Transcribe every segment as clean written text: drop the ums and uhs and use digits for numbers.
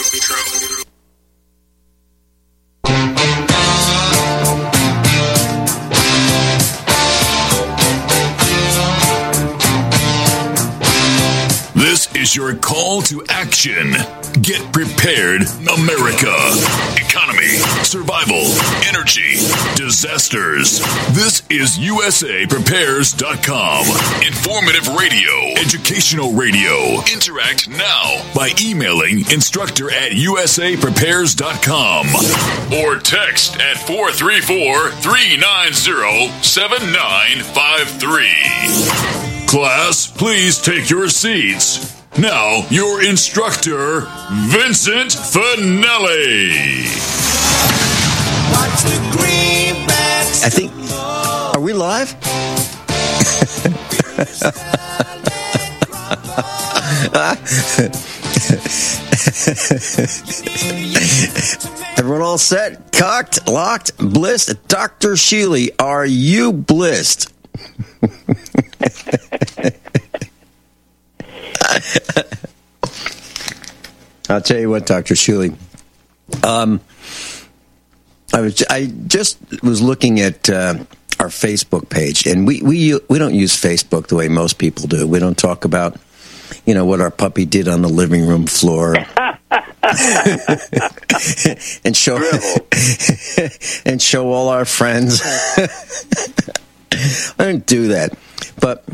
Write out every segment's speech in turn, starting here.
This is your call to action. Get prepared, America. Economy, survival, energy, disasters. This is USAPrepares.com. Informative radio, educational radio. Interact now by emailing instructor@USAPrepares.com or text at 434-390-7953. Class, please take your seats. Now, your instructor, Vincent Finelli. I think, are we live? Everyone all set? Cocked, locked, blissed? Dr. Sheely, are you blissed? I'll tell you what, Dr. Sheely. I just was looking at our Facebook page, and we don't use Facebook the way most people do. We don't talk about, what our puppy did on the living room floor, and show all our friends. I don't do that, but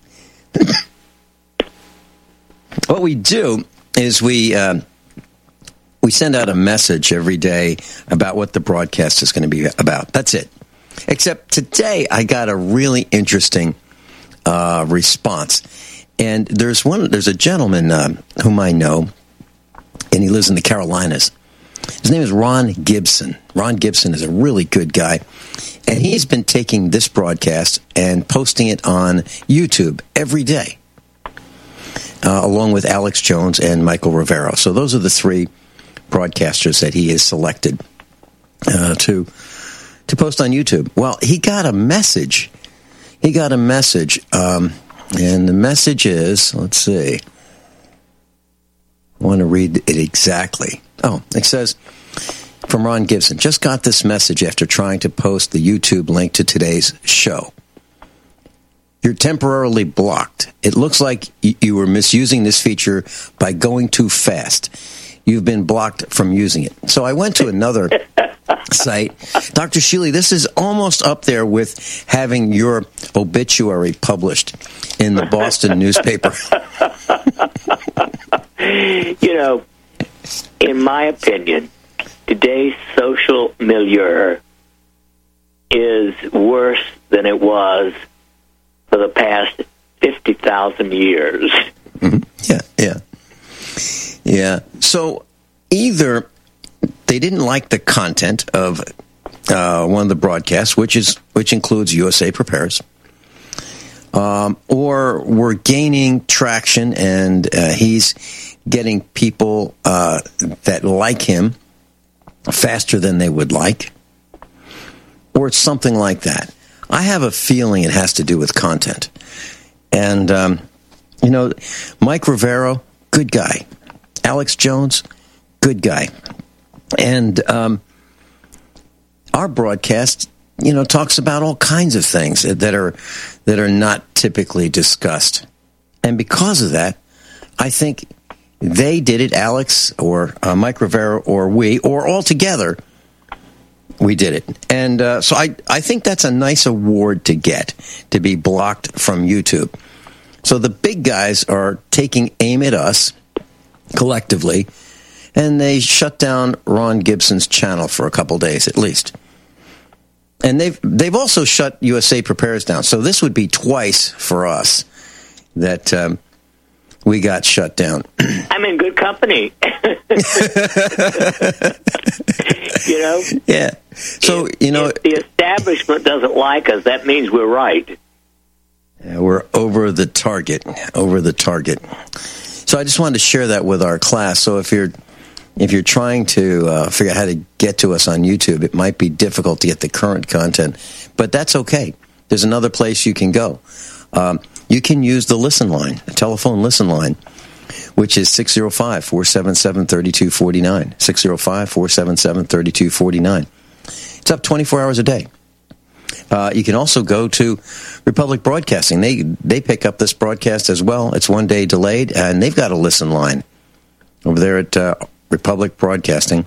what we do is we send out a message every day about what the broadcast is going to be about. That's it. Except today I got a really interesting response. And there's a gentleman whom I know, and he lives in the Carolinas. His name is Ron Gibson. Ron Gibson is a really good guy. And he's been taking this broadcast and posting it on YouTube every day, along with Alex Jones and Michael Rivero. So those are the three broadcasters that he has selected to post on YouTube. Well, he got a message. And the message is, let's see. I want to read it exactly. Oh, it says, from Ron Gibson, just got this message after trying to post the YouTube link to today's show. You're temporarily blocked. It looks like you were misusing this feature by going too fast. You've been blocked from using it. So I went to another site. Dr. Sheely, this is almost up there with having your obituary published in the Boston newspaper. In my opinion, today's social milieu is worse than it was for the past 50,000 years. Mm-hmm. Yeah. So either they didn't like the content of one of the broadcasts, which includes USA Prepares, or we're gaining traction, and he's getting people that like him faster than they would like, or it's something like that. I have a feeling it has to do with content. And, Mike Rivero, good guy. Alex Jones, good guy. And our broadcast, talks about all kinds of things that are not typically discussed. And because of that, I think they did it, Alex or Mike Rivera or we, or all together, we did it. And so I think that's a nice award to get, to be blocked from YouTube. So the big guys are taking aim at us collectively, and they shut down Ron Gibson's channel for a couple days at least. And they've also shut USA Prepares down. So this would be twice for us that we got shut down. I'm in good company. Yeah. So, if the establishment doesn't like us, that means we're right. Yeah, we're over the target. So I just wanted to share that with our class. So if you're trying to figure out how to get to us on YouTube, it might be difficult to get the current content, but that's okay. There's another place you can go. You can use the listen line, the telephone listen line, which is 605-477-3249. 605-477-3249. It's up 24 hours a day. You can also go to Republic Broadcasting. They pick up this broadcast as well. It's 1 day delayed, and they've got a listen line over there at Republic Broadcasting.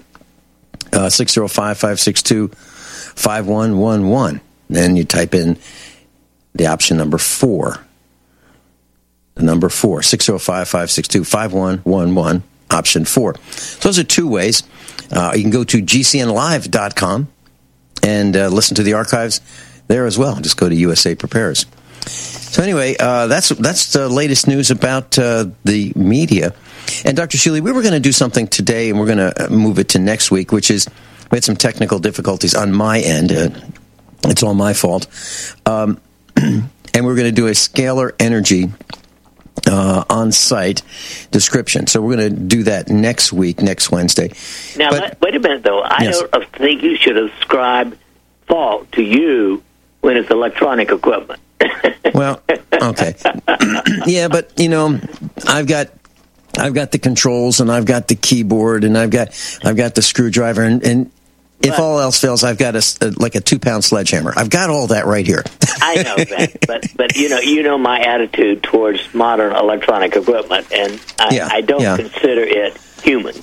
605-562-5111. Then you type in the option number 4. The number 4, 605-562-5111, option 4. So those are two ways. You can go to gcnlive.com and listen to the archives there as well. Just go to USA Prepares. So anyway, that's the latest news about the media. And Dr. Shealy, we were going to do something today, and we're going to move it to next week, which is we had some technical difficulties on my end. It's all my fault. And we're going to do a scalar energy on-site description. So we're going to do that next week, next Wednesday. Now, wait a minute, though. I don't think you should ascribe fault to you when it's electronic equipment. Well, okay. Yeah, but, I've got the controls, and I've got the keyboard, and I've got the screwdriver, and if all else fails, I've got a 2-pound sledgehammer. I've got all that right here. I know that, but you know my attitude towards modern electronic equipment, and I don't consider it human.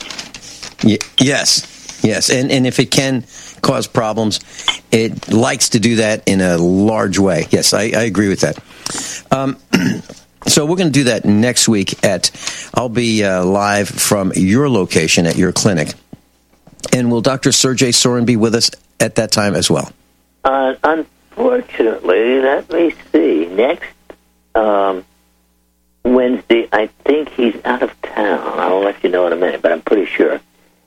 Yes, and if it can cause problems, it likes to do that in a large way. Yes, I agree with that. So we're going to do that next week. I'll be live from your location at your clinic. And will Dr. Sergey Sorin be with us at that time as well? Unfortunately, let me see. Next Wednesday, I think he's out of town. I'll let you know in a minute, but I'm pretty sure.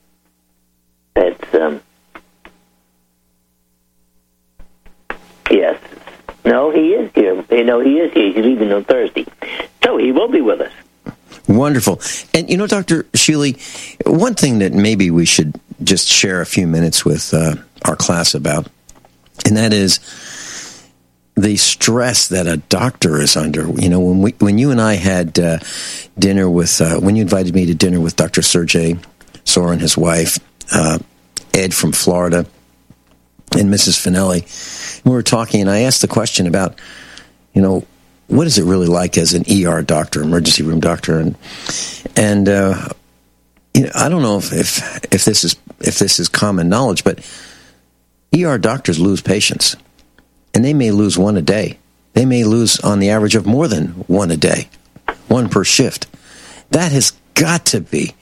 Yes. No, he is here. He is here. He's leaving on Thursday. So he will be with us. Wonderful. And, Dr. Shealy, one thing that maybe we should just share a few minutes with our class about, and that is the stress that a doctor is under. When you and I had dinner with, when you invited me to dinner with Dr. Sergey Sorin, his wife, Ed from Florida, and Mrs. Finelli, we were talking, and I asked the question about, what is it really like as an ER doctor, emergency room doctor, and I don't know if this is common knowledge, but ER doctors lose patients, and they may lose one a day. They may lose on the average of more than one a day, one per shift. That has got to be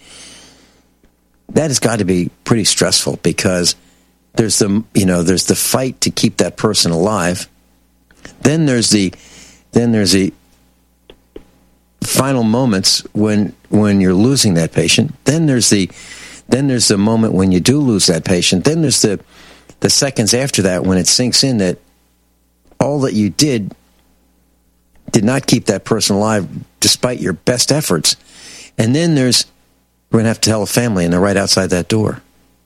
pretty stressful, because there's the fight to keep that person alive. Then there's the final moments when you're losing that patient. Then there's the moment when you do lose that patient. Then there's the seconds after that when it sinks in that all that you did not keep that person alive despite your best efforts. And then we're going to have to tell a family, and they're right outside that door.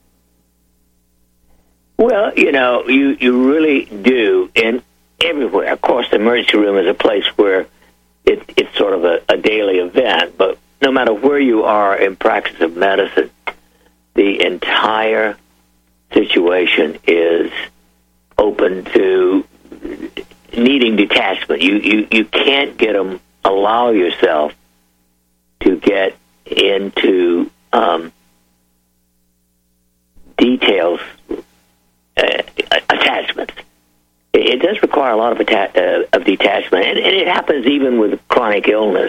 Well, you really do, and everywhere. Of course, the emergency room is a place where it's sort of a daily event, but no matter where you are in practice of medicine, the entire situation is open to needing detachment. You can't allow yourself to get into details, attachments. It does require a lot of detachment, and it happens even with chronic illness.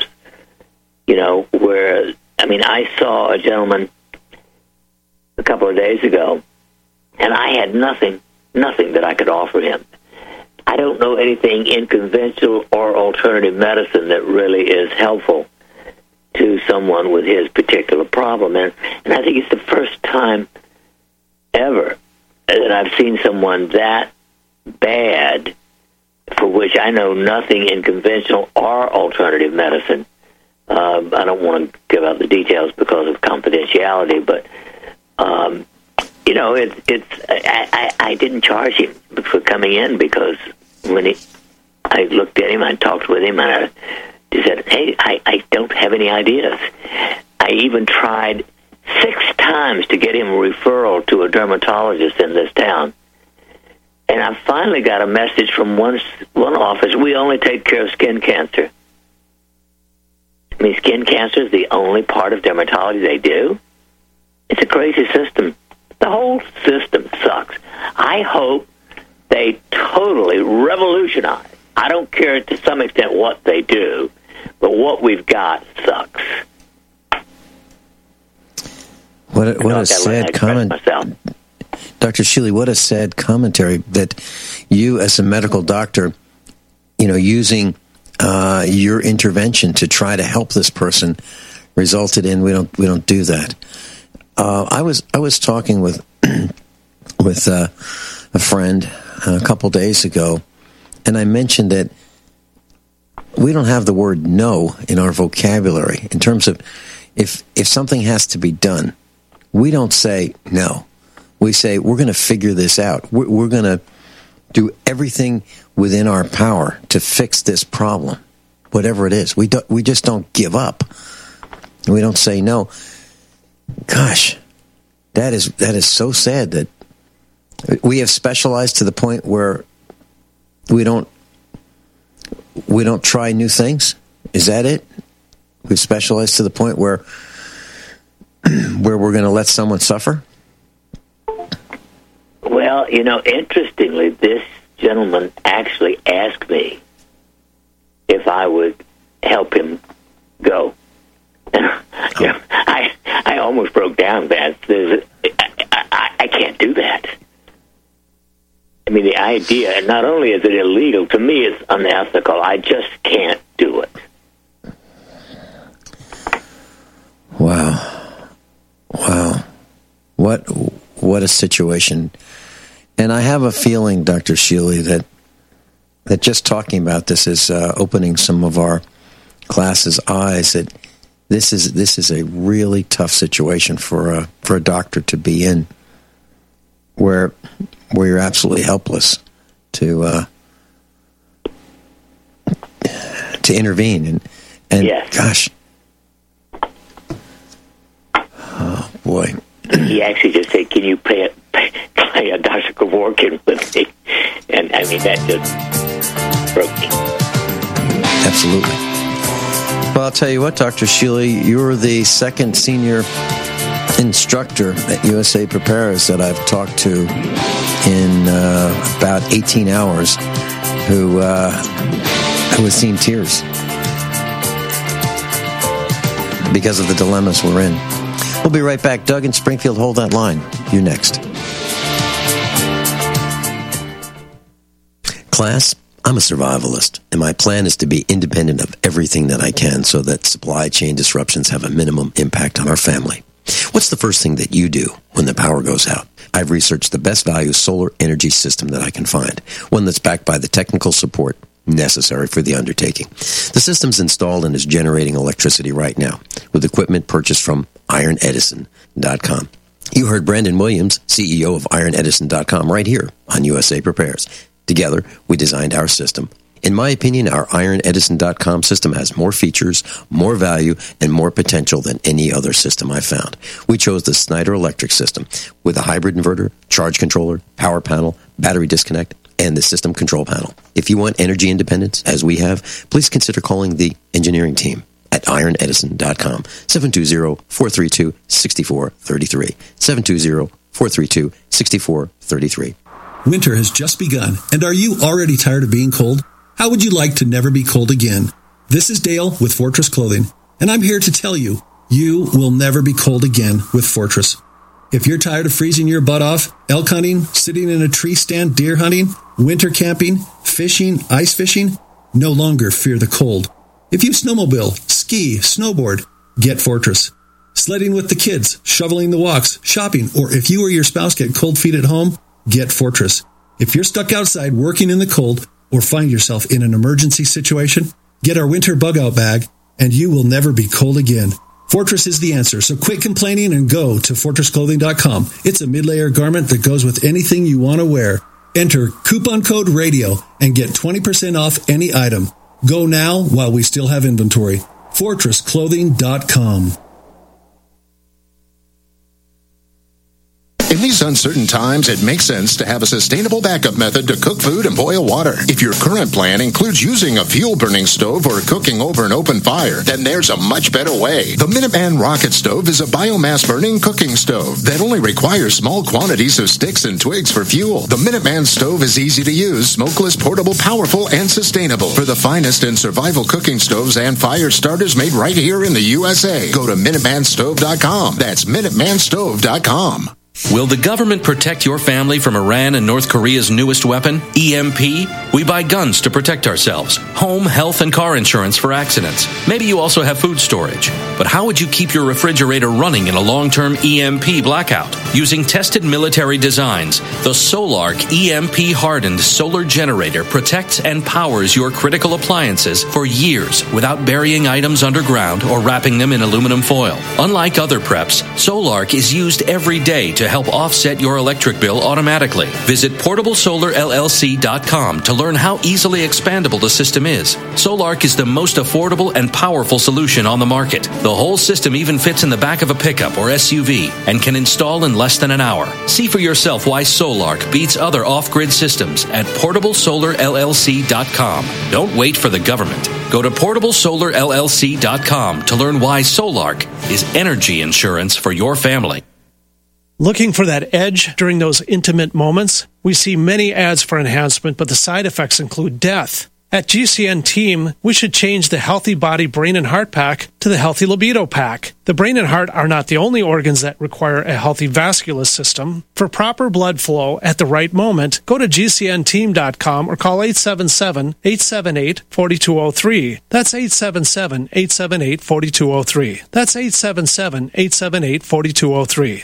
Where I saw a gentleman a couple of days ago, and I had nothing that I could offer him. I don't know anything in conventional or alternative medicine that really is helpful to someone with his particular problem, and I think it's the first time ever that I've seen someone that bad, for which I know nothing in conventional or alternative medicine. I don't want to give out the details because of confidentiality, but I didn't charge him for coming in, because when I looked at him, I talked with him, and I She said, hey, I don't have any ideas. I even tried 6 times to get him a referral to a dermatologist in this town. And I finally got a message from one office. We only take care of skin cancer. I mean, skin cancer is the only part of dermatology they do. It's a crazy system. The whole system sucks. I hope they totally revolutionize. I don't care to some extent what they do, but what we've got sucks. What a sad comment. Dr. Shealy, what a sad commentary that you as a medical doctor, using your intervention to try to help this person resulted in we don't do that. I was talking with a friend a couple days ago, and I mentioned that we don't have the word no in our vocabulary in terms of if something has to be done. We don't say no. We say we're going to figure this out. We're going to do everything within our power to fix this problem, whatever it is. We just don't give up. We don't say no. Gosh, that is so sad that we have specialized to the point where we don't try new things. Is that it? We've specialized to the point where we're going to let someone suffer? Well, interestingly, this gentleman actually asked me if I would help him go. I almost broke down, Vance. I can't do that. I mean, the idea, not only is it illegal, to me it's unethical. I just can't do it. Wow. What a situation. And I have a feeling, Dr. Shealy, that just talking about this is opening some of our class's eyes that this is a really tough situation for a doctor to be in, where you're absolutely helpless to intervene and yes. Gosh, oh boy. He actually just said, "Can you play a Dr. Kevorkian with me?" And I mean, that just broke me. Absolutely. Well, I'll tell you what, Dr. Shealy, you're the second senior instructor at USA Prepares that I've talked to in about 18 hours who has seen tears because of the dilemmas we're in. We'll be right back. Doug in Springfield, hold that line. You next. Class, I'm a survivalist, and my plan is to be independent of everything that I can so that supply chain disruptions have a minimum impact on our family. What's the first thing that you do when the power goes out? I've researched the best value solar energy system that I can find, one that's backed by the technical support necessary for the undertaking. The system's installed and is generating electricity right now with equipment purchased from IronEdison.com. You heard Brandon Williams, CEO of IronEdison.com, right here on USA Prepares. Together, we designed our system. In my opinion, our IronEdison.com system has more features, more value, and more potential than any other system I've found. We chose the Snyder Electric system with a hybrid inverter, charge controller, power panel, battery disconnect, and the system control panel. If you want energy independence, as we have, please consider calling the engineering team at IronEdison.com, 720-432-6433, 720-432-6433. Winter has just begun, and are you already tired of being cold? How would you like to never be cold again? This is Dale with Fortress Clothing, and I'm here to tell you, you will never be cold again with Fortress. If you're tired of freezing your butt off, elk hunting, sitting in a tree stand deer hunting, winter camping, fishing, ice fishing, no longer fear the cold. If you snowmobile, ski, snowboard, get Fortress. Sledding with the kids, shoveling the walks, shopping, or if you or your spouse get cold feet at home, get Fortress. If you're stuck outside working in the cold or find yourself in an emergency situation, get our winter bug-out bag and you will never be cold again. Fortress is the answer, so quit complaining and go to FortressClothing.com. It's a mid-layer garment that goes with anything you want to wear. Enter coupon code RADIO and get 20% off any item. Go now while we still have inventory. FortressClothing.com. In these uncertain times, it makes sense to have a sustainable backup method to cook food and boil water. If your current plan includes using a fuel-burning stove or cooking over an open fire, then there's a much better way. The Minuteman Rocket Stove is a biomass-burning cooking stove that only requires small quantities of sticks and twigs for fuel. The Minuteman Stove is easy to use, smokeless, portable, powerful, and sustainable. For the finest in survival cooking stoves and fire starters made right here in the USA, go to MinutemanStove.com. That's MinutemanStove.com. Will the government protect your family from Iran and North Korea's newest weapon, EMP? We buy guns to protect ourselves, home, health, and car insurance for accidents. Maybe you also have food storage. But how would you keep your refrigerator running in a long-term EMP blackout? Using tested military designs, the Solark EMP-hardened solar generator protects and powers your critical appliances for years without burying items underground or wrapping them in aluminum foil. Unlike other preps, Solark is used every day to help offset your electric bill automatically. Visit PortableSolarLLC.com to learn how easily expandable the system is. Solark is the most affordable and powerful solution on the market. The whole system even fits in the back of a pickup or SUV and can install in less than an hour. See for yourself why Solark beats other off-grid systems at PortableSolarLLC.com. Don't wait for the government. Go to PortableSolarLLC.com to learn why Solark is energy insurance for your family. Looking for that edge during those intimate moments? We see many ads for enhancement, but the side effects include death. At GCN Team, we should change the Healthy Body, Brain, and Heart Pack to the Healthy Libido Pack. The brain and heart are not the only organs that require a healthy vascular system. For proper blood flow at the right moment, go to GCNteam.com or call 877-878-4203. That's 877-878-4203. That's 877-878-4203.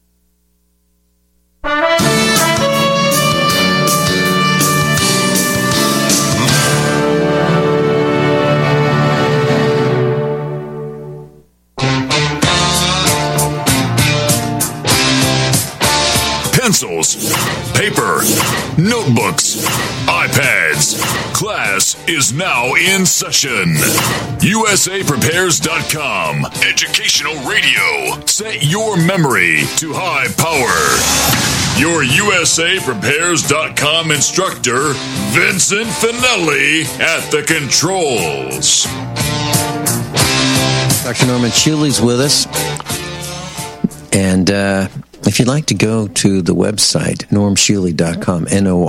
Pencils, paper, notebooks, iPads. Class is now in session. USAPrepares.com. Educational radio. Set your memory to high power. Your USAPrepares.com instructor, Vincent Finelli, at the controls. Dr. Norman Schuely's with us. And if you'd like to go to the website, normschuely.com,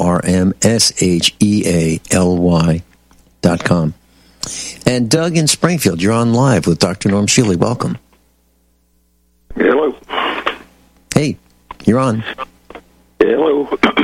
NORMSHEALY.com. And Doug in Springfield, you're on live with Dr. Norm Schuely. Welcome. Hello. Hey, you're on. Hello.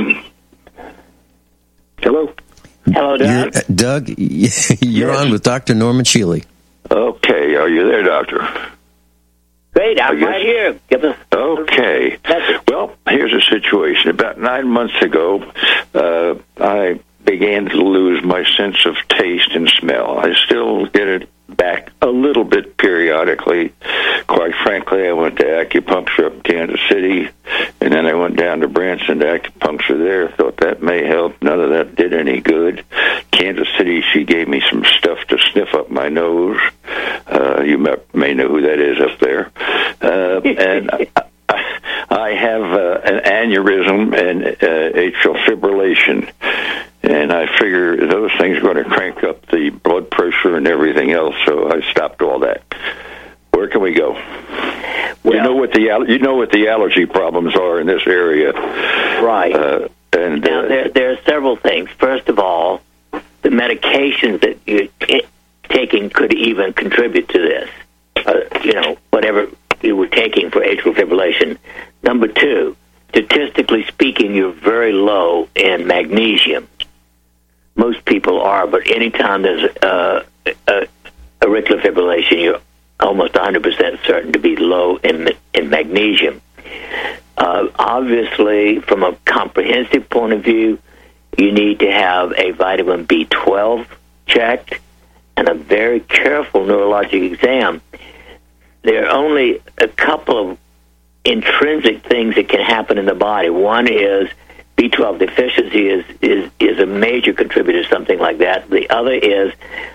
Hello. Hello, Doug. Doug, you're on with Dr. Norman Schuely. Okay, are you there, Doctor? Great, I'm right here. Okay. Well, here's a situation. About 9 months ago, I began to lose my sense of taste and smell. I still get it back a little bit periodically. Quite frankly, I went to acupuncture up in Kansas City, and then I went down to Branson to acupuncture there. Thought that may help. None of that did any good. Kansas City, she gave me some stuff to sniff up my nose. You may know who that is up there. And I have an aneurysm and atrial fibrillation. And I figure those things are going to crank up the blood pressure and everything else, so I stopped all that. Where can we go? Well, you know what the allergy problems are in this area, right? And now there are several things. First of all, the medications that you're taking could even contribute to this. Whatever you were taking for atrial fibrillation. Number two, statistically speaking, you're very low in magnesium. Most people are, but anytime there's auricular fibrillation, you're almost 100% certain to be low in magnesium. Obviously, from a comprehensive point of view, you need to have a vitamin B12 checked and a very careful neurologic exam. There are only a couple of intrinsic things that can happen in the body. One is B12 deficiency is a major contributor to something like that. The other is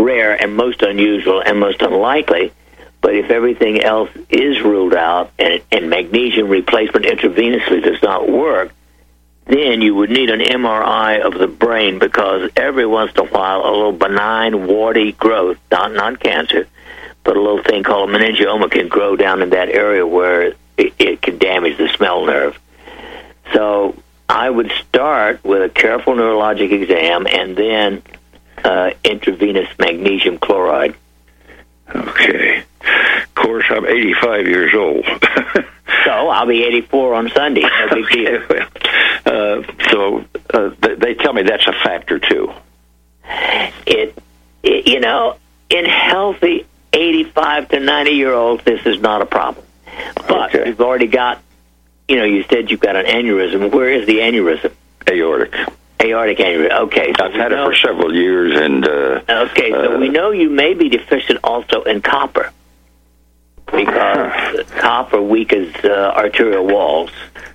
rare and most unusual and most unlikely. But if everything else is ruled out and magnesium replacement intravenously does not work, then you would need an MRI of the brain, because every once in a while a little benign, warty growth, not cancer, but a little thing called a meningioma can grow down in that area where it can damage the smell nerve. So I would start with a careful neurologic exam and then intravenous magnesium chloride. Okay. Of course, I'm 85 years old. So I'll be 84 on Sunday. No big deal. So they tell me that's a factor too. It in healthy 85 to 90-year-olds, this is not a problem. But you've already got, you said you've got an aneurysm. Where is the aneurysm? Aortic. Aortic aneurysm. Okay. So I've had it for several years, and so we know you may be deficient also in copper, because copper weakens arterial walls.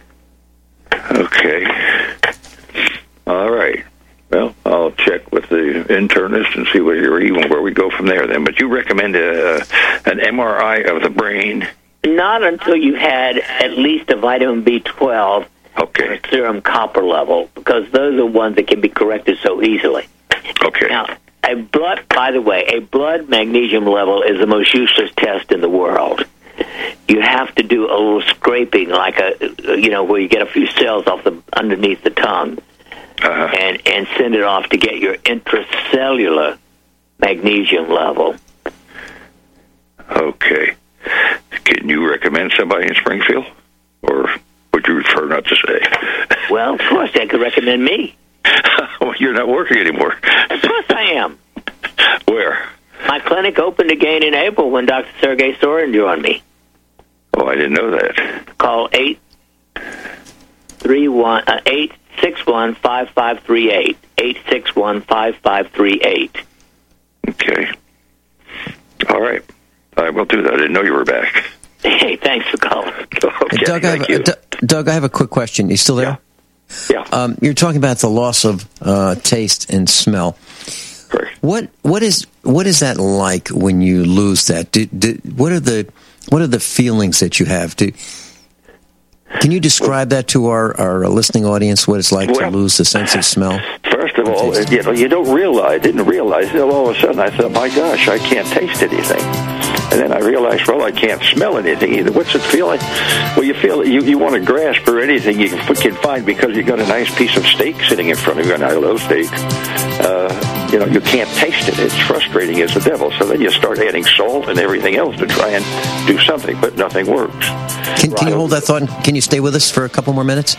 Okay. All right. Well, I'll check with the internist and see where we go from there then. But you recommend an MRI of the brain? Not until you had at least a vitamin B12 or a serum copper level, because those are ones that can be corrected so easily. Okay. Now, by the way, a blood magnesium level is the most useless test in the world. You have to do a little scraping, like where you get a few cells off underneath the tongue, and send it off to get your intracellular magnesium level. Okay. Can you recommend somebody in Springfield, or would you prefer not to say? Well, of course, they could recommend me. Well, you're not working anymore. Of course I am. Where? My clinic opened again in April when Dr. Sergey Sorin joined me. Oh, I didn't know that. Call 861-5538. 861-5538. Okay. All right. I will do that. I didn't know you were back. Hey, thanks for calling. Okay, Doug, I have a quick question. You still there? Yeah. You're talking about the loss of taste and smell. Correct. What is that like when you lose that? What are the feelings that you have? Can you describe that to our listening audience? What it's like to lose the sense of smell? First of all, you didn't realize. All of a sudden, I thought, my gosh, I can't taste anything. And then I realized, I can't smell anything either. What's it feeling? Well, you feel you want to grasp for anything you can find, because you got a nice piece of steak sitting in front of you, and I love steak. You can't taste it. It's frustrating as the devil. So then you start adding salt and everything else to try and do something, but nothing works. Can you hold that thought? Can you stay with us for a couple more minutes?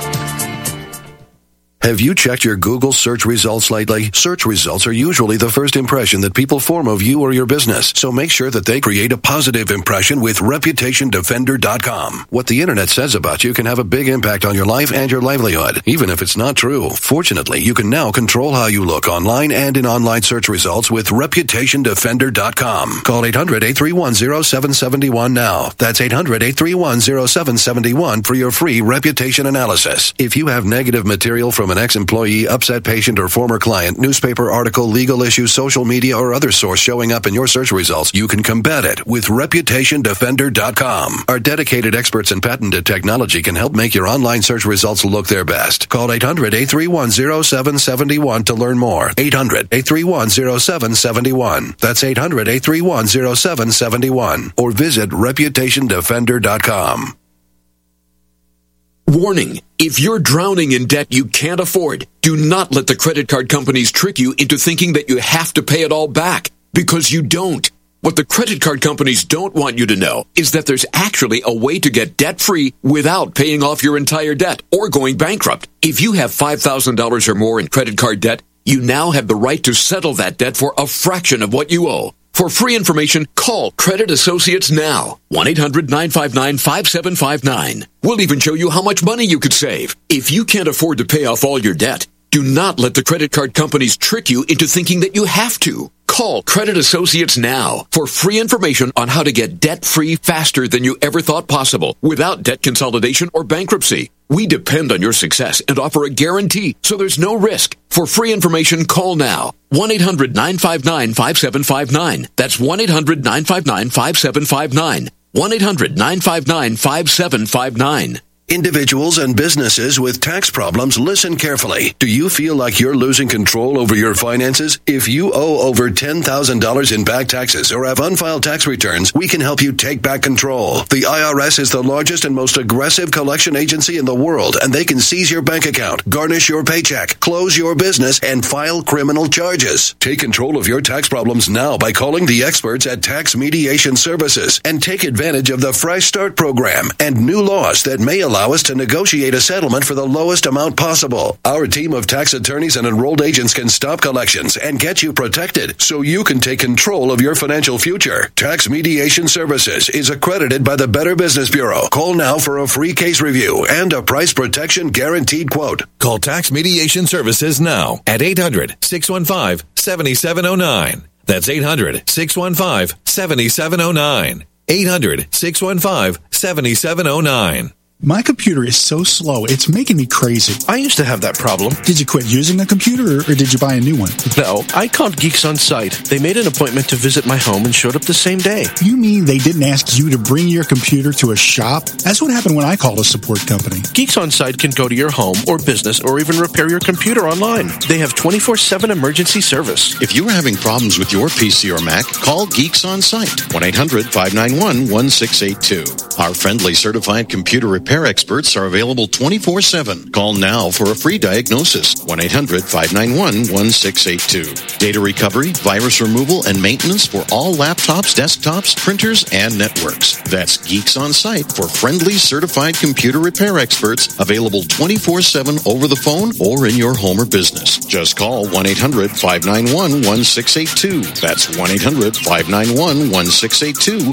Have you checked your Google search results lately? Search results are usually the first impression that people form of you or your business, so make sure that they create a positive impression with ReputationDefender.com. What the internet says about you can have a big impact on your life and your livelihood, even if it's not true. Fortunately, you can now control how you look online and in online search results with ReputationDefender.com. Call 800-831-0771 now. That's 800-831-0771 for your free reputation analysis. If you have negative material from an ex-employee, upset patient, or former client, newspaper article, legal issue, social media, or other source showing up in your search results, you can combat it with ReputationDefender.com. Our dedicated experts in patented technology can help make your online search results look their best. Call 800-831-0771 to learn more. 800-831-0771. That's 800-831-0771. Or visit ReputationDefender.com. Warning, if you're drowning in debt you can't afford, do not let the credit card companies trick you into thinking that you have to pay it all back, because you don't. What the credit card companies don't want you to know is that there's actually a way to get debt-free without paying off your entire debt or going bankrupt. If you have $5,000 or more in credit card debt, you now have the right to settle that debt for a fraction of what you owe. For free information, call Credit Associates now. 1-800-959-5759. We'll even show you how much money you could save. If you can't afford to pay off all your debt, do not let the credit card companies trick you into thinking that you have to. Call Credit Associates now for free information on how to get debt-free faster than you ever thought possible without debt consolidation or bankruptcy. We depend on your success and offer a guarantee, so there's no risk. For free information, call now. 1-800-959-5759. That's 1-800-959-5759. 1-800-959-5759. Individuals and businesses with tax problems, listen carefully. Do you feel like you're losing control over your finances? If you owe over $10,000 in back taxes or have unfiled tax returns, we can help you take back control. The IRS is the largest and most aggressive collection agency in the world, and they can seize your bank account, garnish your paycheck, close your business, and file criminal charges. Take control of your tax problems now by calling the experts at Tax Mediation Services and take advantage of the Fresh Start program and new laws that may allow us to negotiate a settlement for the lowest amount possible. Our team of tax attorneys and enrolled agents can stop collections and get you protected so you can take control of your financial future. Tax Mediation Services is accredited by the Better Business Bureau. Call now for a free case review and a price protection guaranteed quote. Call Tax Mediation Services now at 800-615-7709. That's 800-615-7709. 800-615-7709. My computer is so slow, it's making me crazy. I used to have that problem. Did you quit using a computer, or did you buy a new one? No, I called Geeks On Site. They made an appointment to visit my home and showed up the same day. You mean they didn't ask you to bring your computer to a shop? That's what happened when I called a support company. Geeks On Site can go to your home or business or even repair your computer online. They have 24/7 emergency service. If you are having problems with your PC or Mac, call Geeks On Site, 1-800-591-1682. Our friendly certified computer repair experts are available 24/7. Call now for a free diagnosis, 1-800-591-1682. Data recovery, virus removal, and maintenance for all laptops, desktops, printers, and networks. That's Geeks On Site for friendly certified computer repair experts, available 24/7 over the phone or in your home or business. Just call 1-800-591-1682. That's 1-800-591-1682,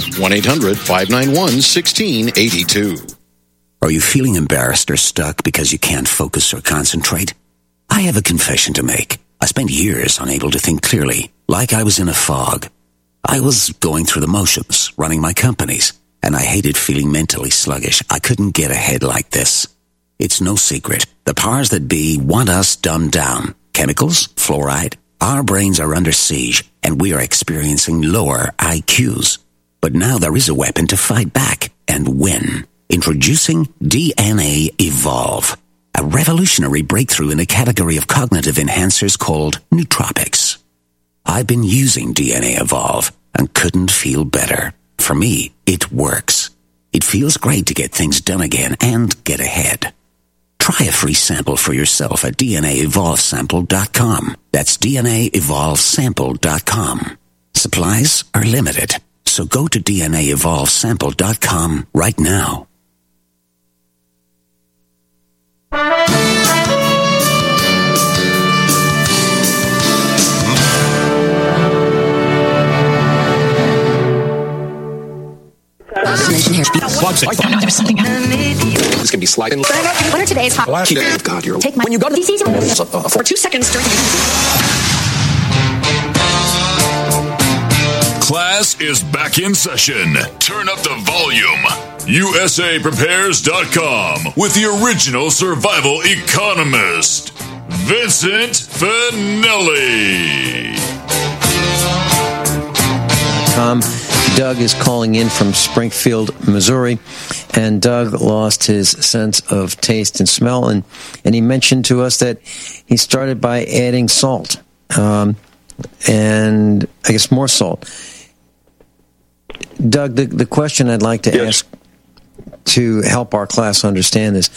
1-800-591-1682. Are you feeling embarrassed or stuck because you can't focus or concentrate? I have a confession to make. I spent years unable to think clearly, like I was in a fog. I was going through the motions, running my companies, and I hated feeling mentally sluggish. I couldn't get ahead like this. It's no secret. The powers that be want us dumbed down. Chemicals, fluoride. Our brains are under siege, and we are experiencing lower IQs. But now there is a weapon to fight back and win. Introducing DNA Evolve, a revolutionary breakthrough in a category of cognitive enhancers called nootropics. I've been using DNA Evolve and couldn't feel better. For me, it works. It feels great to get things done again and get ahead. Try a free sample for yourself at DNAEvolvesample.com. That's DNAEvolvesample.com. Supplies are limited, so go to DNAEvolvesample.com right now. There's something. This can be sliding. What are today's hot? God, you're. Take my. When you go to these for 2 seconds during. Class is back in session. Turn up the volume. USAPrepares.com with the original survival economist, Vincent Finelli. Doug is calling in from Springfield, Missouri, and Doug lost his sense of taste and smell, and he mentioned to us that he started by adding salt, and I guess more salt. Doug, the question I'd like to ask to help our class understand this,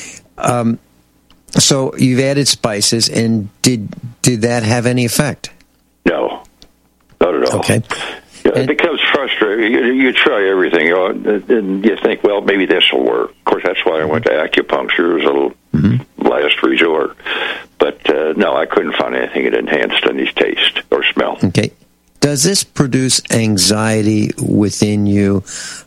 so you've added spices, and did that have any effect? No, not at all. Okay. It becomes frustrating. You try everything, and you think, well, maybe this will work. Of course, that's why I went to acupuncture as a last resort. But no, I couldn't find anything that enhanced any taste or smell. Okay. Does this produce anxiety within you,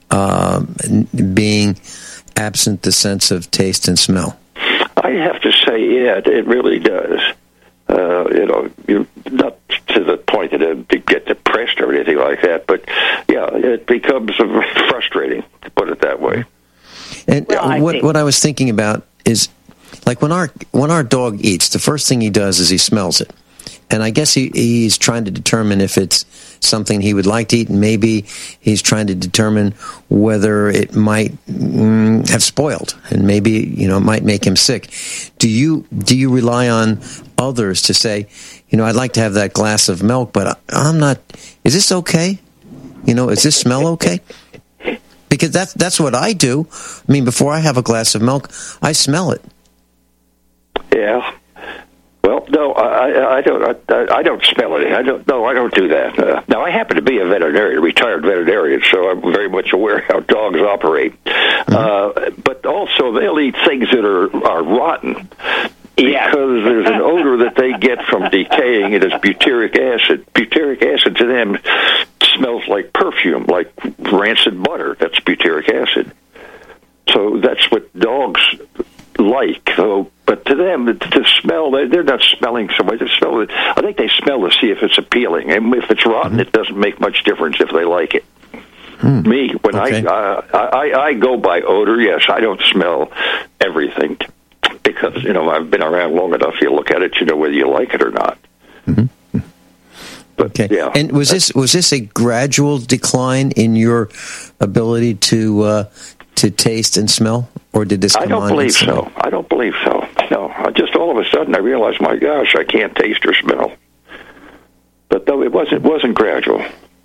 being absent the sense of taste and smell? I have to say, yeah, it really does. You're not to the point that you get depressed or anything like that, but yeah, it becomes frustrating, to put it that way. And what I was thinking about is like when our dog eats, the first thing he does is he smells it. And I guess he's trying to determine if it's something he would like to eat, and maybe he's trying to determine whether it might have spoiled, and maybe it might make him sick. Do you rely on others to say, I'd like to have that glass of milk, but I'm not. Is this okay? Is this smell okay? Because that's what I do. I mean, before I have a glass of milk, I smell it. Yeah. Well, no, I don't smell it. I don't do that. Now, I happen to be a retired veterinarian, so I'm very much aware how dogs operate. But also, they'll eat things that are rotten. Because there's an odor that they get from decaying. It is butyric acid. Butyric acid to them smells like perfume, like rancid butter. That's butyric acid. So that's what dogs like. But to them, to smell, they're not smelling so much. I think they smell to see if it's appealing. And if it's rotten, it doesn't make much difference if they like it. Me, when I go by odor, yes, I don't smell everything. Because, I've been around long enough, you look at it, whether you like it or not. Mm-hmm. But, yeah. And was this a gradual decline in your ability to taste and smell, or did this come on? I don't believe so. No, just all of a sudden I realized, my gosh, I can't taste or smell. But though it wasn't gradual.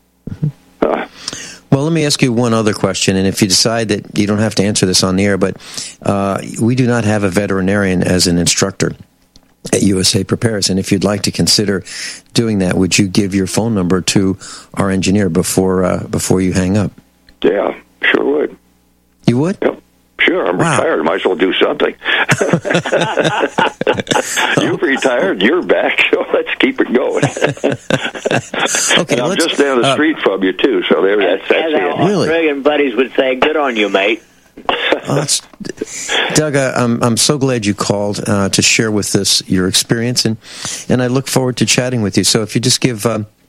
Well, let me ask you one other question, and if you decide that you don't have to answer this on the air, but we do not have a veterinarian as an instructor at USA Prepares, and if you'd like to consider doing that, would you give your phone number to our engineer before you hang up? Yeah, sure would. You would? Yep. Sure, I'm retired. Might as well do something. You've retired. You're back. So let's keep it going. Okay, and I'm just down the street from you too. So that's it. Really? Australian buddies would say, "Good on you, mate." Doug, I'm so glad you called to share with us your experience, and I look forward to chatting with you. So if you just give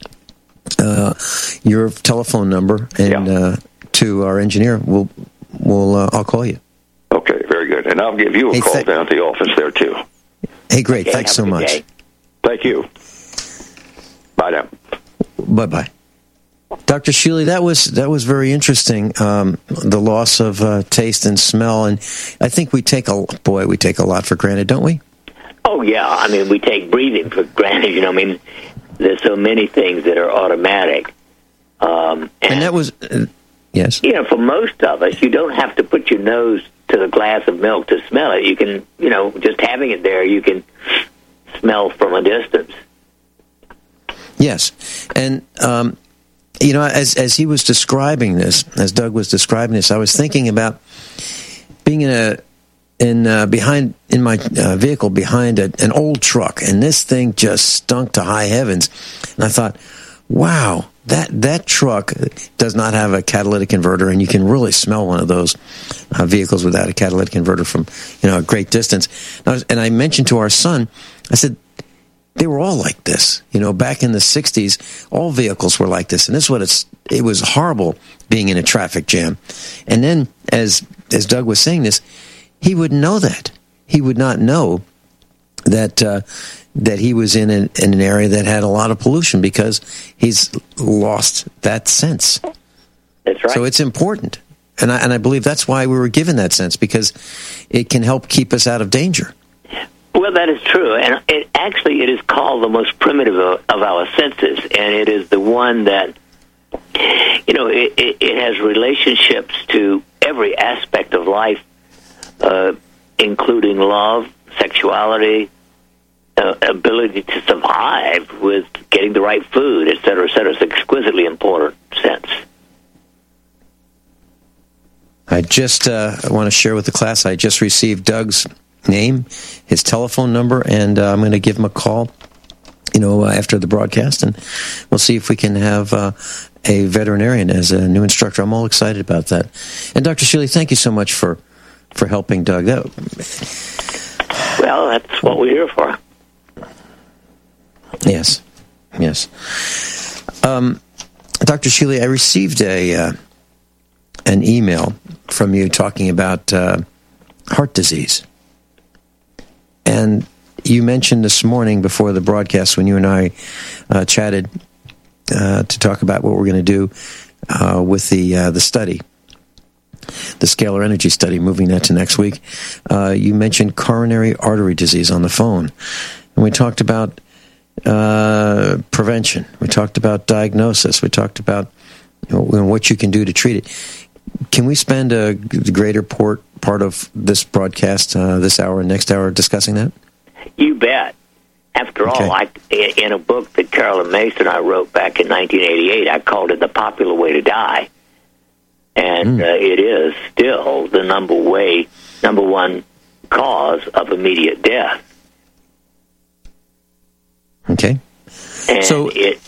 your telephone number and to our engineer, I'll call you. Okay, very good. And I'll give you a call down at the office there, too. Hey, great. Okay, thanks so much. Day. Thank you. Bye now. Bye-bye. Dr. Shealy, that was very interesting, the loss of taste and smell. And I think we take a lot for granted, don't we? Oh, yeah. I mean, we take breathing for granted. There's so many things that are automatic. And that was... Yes. For most of us, you don't have to put your nose to the glass of milk to smell it. You can, just having it there, you can smell from a distance. Yes. And, as he was describing this, as Doug was describing this, I was thinking about being in my vehicle behind an old truck, and this thing just stunk to high heavens. And I thought, wow. That truck does not have a catalytic converter, and you can really smell one of those vehicles without a catalytic converter from a great distance. And I mentioned to our son, I said, they were all like this. Back in the 60s, all vehicles were like this, and this is what it was horrible being in a traffic jam. And then, as Doug was saying this, he would know that. He would not know that he was in an area that had a lot of pollution because he's lost that sense. That's right. So it's important. And I believe that's why we were given that sense, because it can help keep us out of danger. Well, that is true. And it is called the most primitive of our senses. And it is the one that, it has relationships to every aspect of life, including love, sexuality, ability to survive with getting the right food, et cetera, et cetera. It's an exquisitely important sense. I just want to share with the class, I just received Doug's name, his telephone number, and I'm going to give him a call, after the broadcast, and we'll see if we can have a veterinarian as a new instructor. I'm all excited about that. And Dr. Shealy, thank you so much for helping Doug. Well, that's what we're here for. Yes. Dr. Shealy, I received an email from you talking about heart disease. And you mentioned this morning before the broadcast when you and I chatted to talk about what we're going to do with the study, the scalar energy study, moving that to next week. You mentioned coronary artery disease on the phone. And we talked about prevention. We talked about diagnosis. We talked about what you can do to treat it. Can we spend a greater part of this broadcast, this hour and next hour, discussing that? You bet. After all, in a book that Carolyn Mason and I wrote back in 1988, I called it The Popular Way to Die. And it is still the number one cause of immediate death. Okay. And so it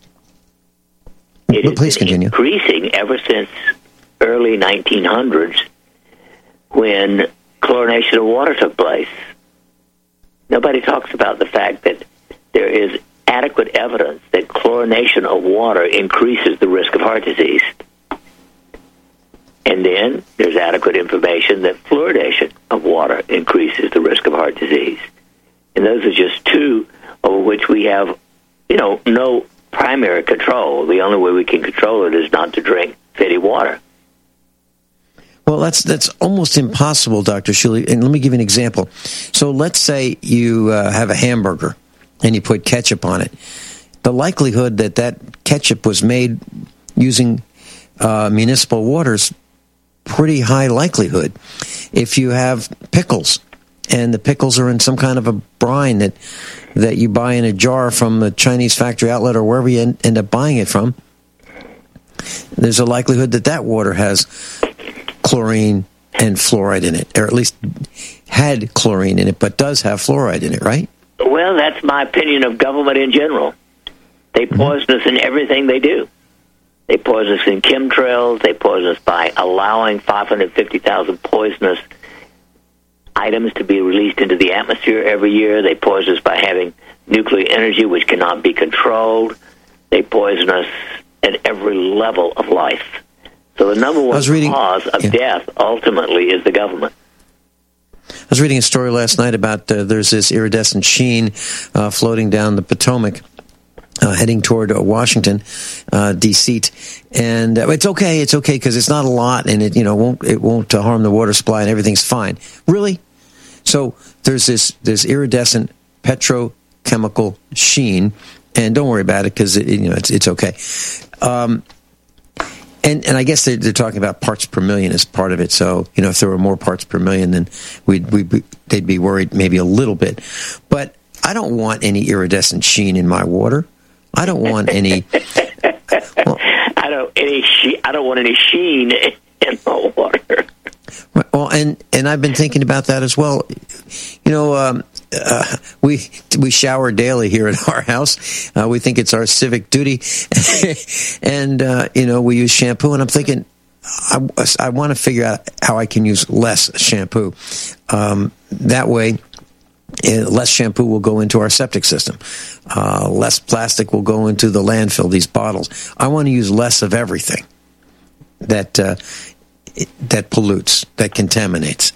has please been continue. Increasing ever since early 1900s when chlorination of water took place. Nobody talks about the fact that there is adequate evidence that chlorination of water increases the risk of heart disease. And then there's adequate information that fluoridation of water increases the risk of heart disease. And those are just two over which we have, no primary control. The only way we can control it is not to drink fetty water. Well, that's almost impossible, Dr. Shuley. And let me give you an example. So let's say you have a hamburger and you put ketchup on it. The likelihood that ketchup was made using municipal water's pretty high likelihood. If you have pickles and the pickles are in some kind of a brine that you buy in a jar from the Chinese factory outlet or wherever you end up buying it from, there's a likelihood that water has chlorine and fluoride in it, or at least had chlorine in it, but does have fluoride in it, right? Well, that's my opinion of government in general. They poison us in everything they do. They poison us in chemtrails. They poison us by allowing 550,000 poisonous items to be released into the atmosphere every year. They poison us by having nuclear energy which cannot be controlled. They poison us at every level of life. So the number one cause of death ultimately is the government. I was reading a story last night about there's this iridescent sheen floating down the Potomac, heading toward Washington, D.C. And it's okay because it's not a lot, and it won't harm the water supply, and everything's fine. Really? So there's this iridescent petrochemical sheen, and don't worry about it because it's okay. And I guess they're talking about parts per million as part of it. So if there were more parts per million, then they'd be worried maybe a little bit. But I don't want any iridescent sheen in my water. I don't want any. I don't want any sheen in my water. Well, and I've been thinking about that as well. We shower daily here at our house. We think it's our civic duty, and we use shampoo. And I'm thinking, I want to figure out how I can use less shampoo. That way, less shampoo will go into our septic system. Less plastic will go into the landfill. These bottles. I want to use less of everything that pollutes, that contaminates.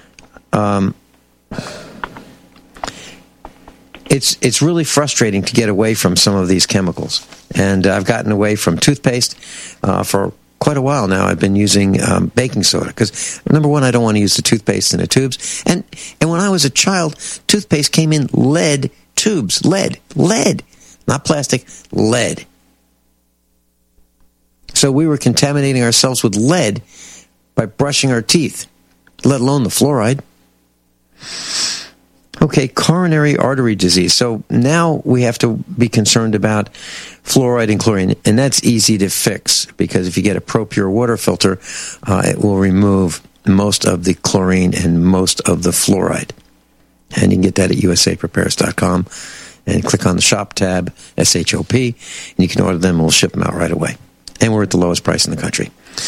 It's really frustrating to get away from some of these chemicals, and I've gotten away from toothpaste for quite a while now. I've been using baking soda because, number one, I don't want to use the toothpaste in the tubes, and when I was a child, toothpaste came in lead tubes, lead, not plastic, lead. So we were contaminating ourselves with lead by brushing our teeth, let alone the fluoride. Okay, coronary artery disease. So now we have to be concerned about fluoride and chlorine, and that's easy to fix because if you get a ProPure water filter, it will remove most of the chlorine and most of the fluoride. And you can get that at usaprepares.com and click on the shop tab, SHOP, and you can order them and we'll ship them out right away. And we're at the lowest price in the country.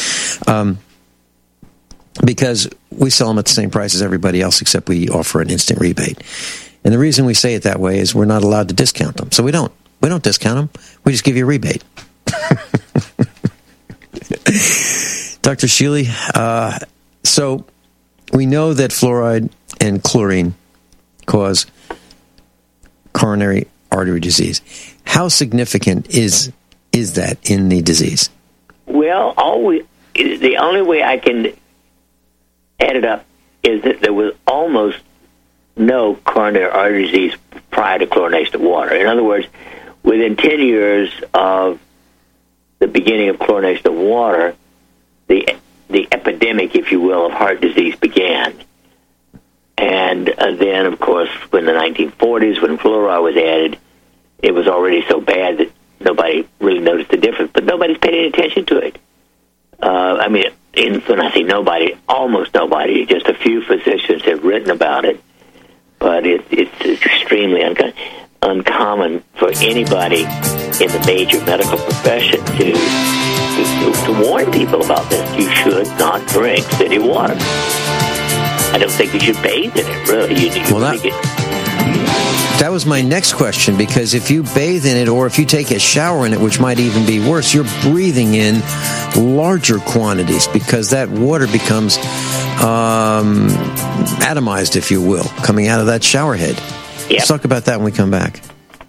Because we sell them at the same price as everybody else, except we offer an instant rebate. And the reason we say it that way is we're not allowed to discount them. So we don't discount them. We just give you a rebate. Dr. Shealy, so we know that fluoride and chlorine cause coronary artery disease. How significant is that in the disease? Well, the only way I can add it up is that there was almost no coronary artery disease prior to chlorination of water. In other words, within 10 years of the beginning of chlorination of water, the epidemic, if you will, of heart disease began. And then, of course, in the 1940s, when fluoride was added, it was already so bad that nobody really noticed the difference. But nobody's paid any attention to it. When I say nobody, almost nobody. Just a few physicians have written about it. But it's extremely uncommon for anybody in the major medical profession to warn people about this. You should not drink city water. I don't think you should bathe in it, really. That was my next question, because if you bathe in it or if you take a shower in it, which might even be worse, you're breathing in larger quantities because that water becomes atomized, if you will, coming out of that shower head. Yep. Let's talk about that when we come back.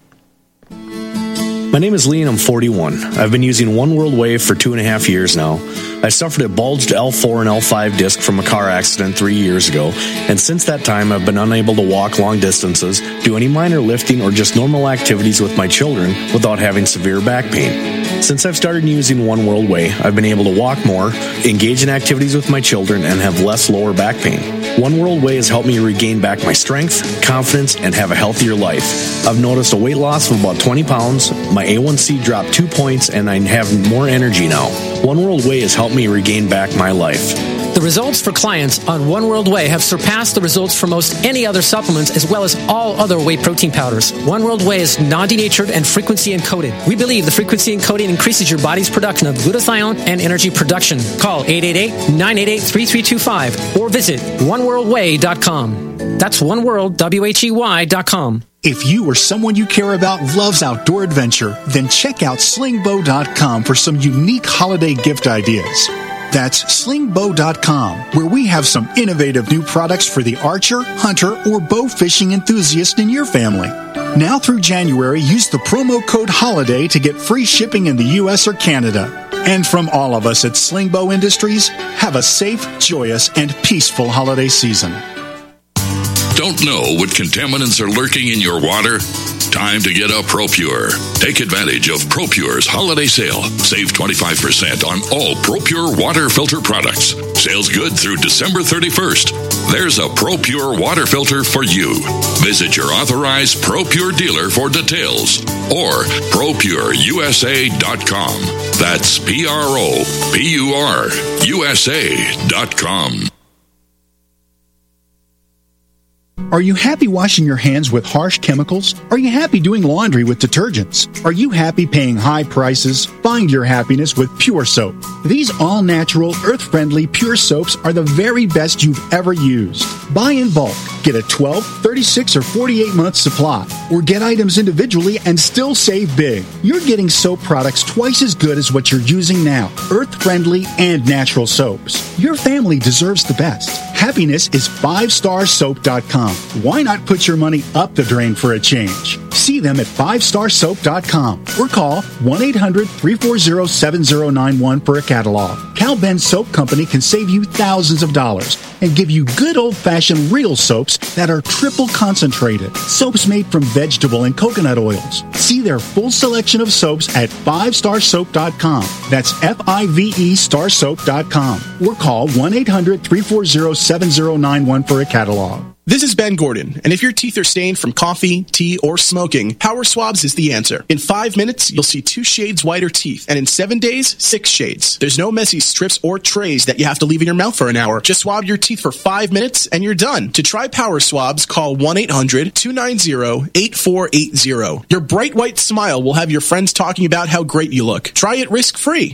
My name is Lee and I'm 41. I've been using One World Wave for 2.5 years now. I suffered a bulged L4 and L5 disc from a car accident 3 years ago, and since that time I've been unable to walk long distances, do any minor lifting, or just normal activities with my children without having severe back pain. Since I've started using One World Way, I've been able to walk more, engage in activities with my children, and have less lower back pain. One World Way has helped me regain back my strength, confidence, and have a healthier life. I've noticed a weight loss of about 20 pounds, my A1C dropped 2 points, and I have more energy now. One World Way has helped me regain back my life. The results for clients on One World Way have surpassed the results for most any other supplements, as well as all other whey protein powders. One World Way is non-denatured and frequency encoded. We believe the frequency encoding increases your body's production of glutathione and energy production. Call 888-988-3325 or visit oneworldway.com. That's oneworld.com. If you or someone you care about loves outdoor adventure, then check out slingbow.com for some unique holiday gift ideas. That's slingbow.com, where we have some innovative new products for the archer, hunter, or bow fishing enthusiast in your family. Now through January, use the promo code HOLIDAY to get free shipping in the U.S. or Canada. And from all of us at Slingbow Industries, have a safe, joyous, and peaceful holiday season. Don't know what contaminants are lurking in your water? Time to get a ProPure. Take advantage of ProPure's holiday sale. Save 25% on all ProPure water filter products. Sales good through December 31st. There's a ProPure water filter for you. Visit your authorized ProPure dealer for details or ProPureUSA.com. That's ProPureUSA.com. Are you happy washing your hands with harsh chemicals? Are you happy doing laundry with detergents? Are you happy paying high prices? Find your happiness with Pure Soap. These all-natural, earth-friendly Pure Soaps are the very best you've ever used. Buy in bulk. Get a 12, 36, or 48-month supply. Or get items individually and still save big. You're getting soap products twice as good as what you're using now. Earth-friendly and natural soaps. Your family deserves the best. Happiness is 5starsoap.com. Why not put your money up the drain for a change? See them at 5starsoap.com or call 1-800-340-7091 for a catalog. Cal Ben Soap Company can save you thousands of dollars and give you good old-fashioned real soaps that are triple concentrated. Soaps made from vegetable and coconut oils. See their full selection of soaps at 5starsoap.com. That's F-I-V-E starsoap.com or call 1-800-340-7091 for a catalog. This is Ben Gordon, and if your teeth are stained from coffee, tea, or smoking, Power Swabs is the answer. In 5 minutes, you'll see 2 shades whiter teeth, and in 7 days, 6 shades. There's no messy strips or trays that you have to leave in your mouth for an hour. Just swab your teeth for 5 minutes, and you're done. To try Power Swabs, call 1-800-290-8480. Your bright white smile will have your friends talking about how great you look. Try it risk-free.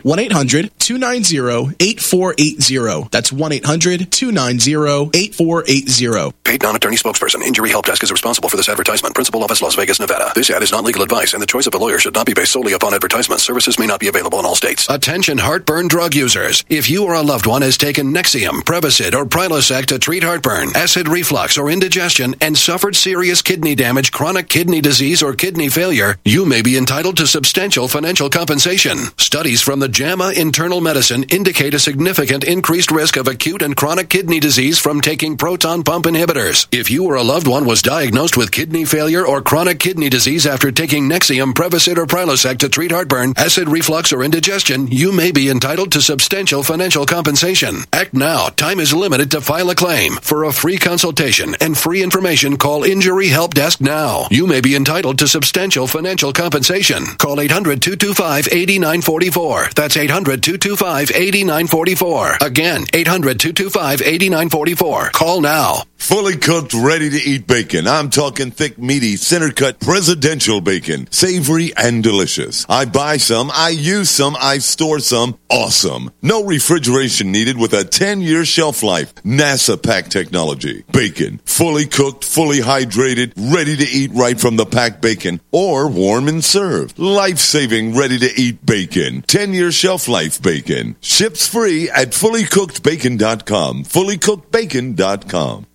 1-800-290-8480. That's 1-800-290-8480. non-attorney spokesperson. Injury Help Desk is responsible for this advertisement. Principal office, Las Vegas, Nevada. This ad is not legal advice, and the choice of a lawyer should not be based solely upon advertisement. Services may not be available in all states. Attention heartburn drug users. If you or a loved one has taken Nexium, Prevacid, or Prilosec to treat heartburn, acid reflux, or indigestion, and suffered serious kidney damage, chronic kidney disease, or kidney failure, you may be entitled to substantial financial compensation. Studies from the JAMA Internal Medicine indicate a significant increased risk of acute and chronic kidney disease from taking proton pump inhibitors. If you or a loved one was diagnosed with kidney failure or chronic kidney disease after taking Nexium, Prevacid, or Prilosec to treat heartburn, acid reflux, or indigestion, you may be entitled to substantial financial compensation. Act now. Time is limited to file a claim. For a free consultation and free information, call Injury Help Desk now. You may be entitled to substantial financial compensation. Call 800-225-8944. That's 800-225-8944. Again, 800-225-8944. Call now. Fully cooked, ready-to-eat bacon. I'm talking thick, meaty, center-cut presidential bacon. Savory and delicious. I buy some, I use some, I store some. Awesome. No refrigeration needed with a 10-year shelf life. NASA pack technology. Bacon. Fully cooked, fully hydrated, ready to eat right from the packed bacon. Or warm and served. Life-saving, ready-to-eat bacon. 10-year shelf life bacon. Ships free at fullycookedbacon.com. Fullycookedbacon.com.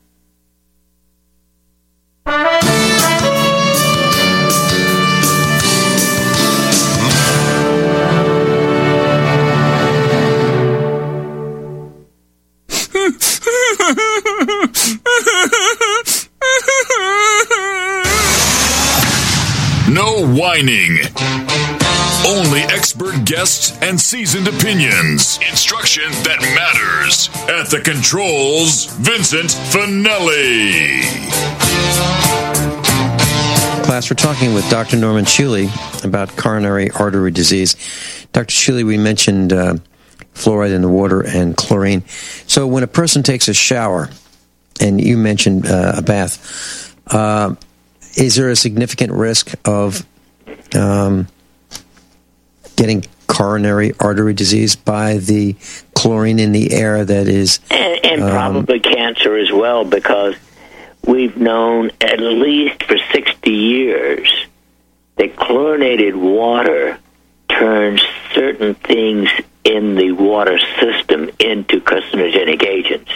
No whining. Only expert guests and seasoned opinions. Instruction that matters. At the controls, Vincent Finelli. Class, we're talking with Dr. Norman Schuele about coronary artery disease. Dr. Schuele, we mentioned fluoride in the water and chlorine. So when a person takes a shower, and you mentioned a bath, is there a significant risk of getting coronary artery disease by the chlorine in the air that is... And probably cancer as well, because we've known at least for 60 years that chlorinated water turns certain things in the water system into carcinogenic agents.